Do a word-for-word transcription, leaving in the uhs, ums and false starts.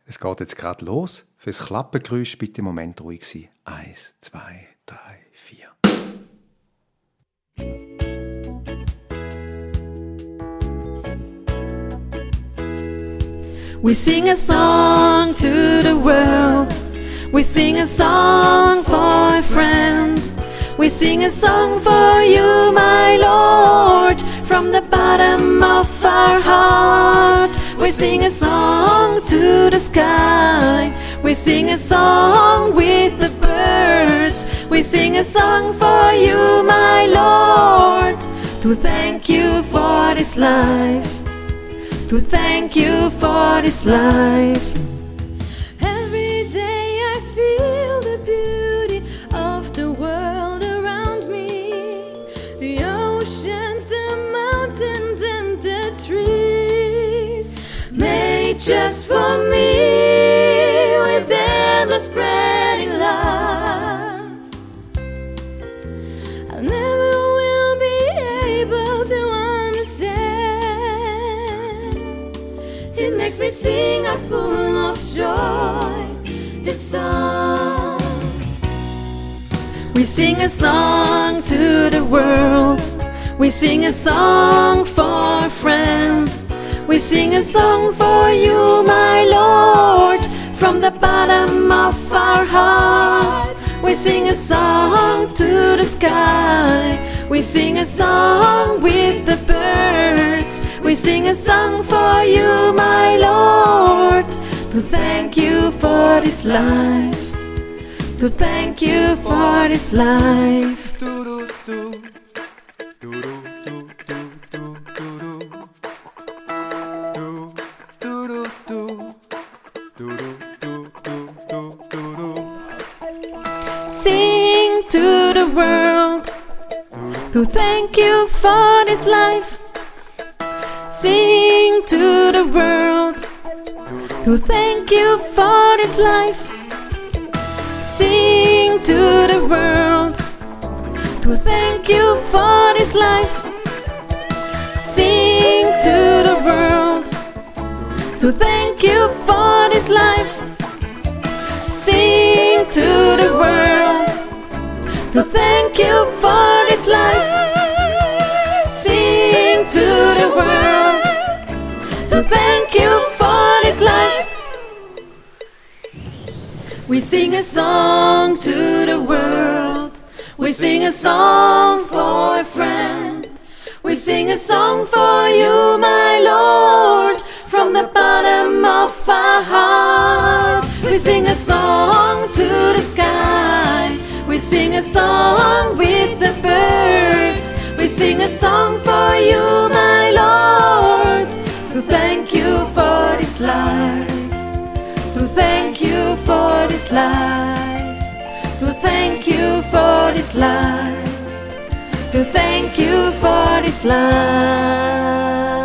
Es geht jetzt gerade los. Fürs Klappengeräusch bitte im Moment ruhig sein. Eins, zwei, drei, vier. We sing a song to the world. We sing a song for a friend. We sing a song for you, my Lord, from the bottom of our heart. We sing a song to the sky. We sing a song with the birds. We sing a song for you, my Lord, to thank you for this life. To thank you for this life. Every day I feel the beauty of the world around me. The oceans, the mountains and the trees, made just for me, with endless spreading love. I never will be able to It makes me sing out full of joy this song. We sing a song to the world. We sing a song for a friend. We sing a song for you, my Lord, from the bottom of our heart. We sing a song to the sky. We sing a song with the birds. We sing a song for you, my Lord, to thank you for this life. To thank you for this life. Sing to the world, to thank you for this life. Sing to the world, to thank you for this life. Sing to the world, to thank you for this life. Sing to the world, to thank you for this life. Sing to the world, to thank you for this life. Sing to the world, to thank you for this life. We sing a song to the world. We sing a song for a friend. We sing a song for you, my Lord, from the bottom of our heart. We sing a song to the sky. We sing a song with the birds. We sing a song for you, my Lord, to thank you for this life. To thank you for this life. To thank you for this life. To thank you for this life.